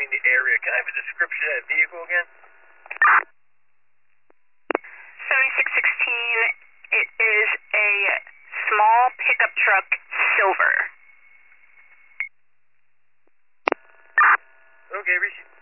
surrounding the area. Can I have a description of that vehicle again? 7616, it is a small pickup truck, silver. Okay, receive.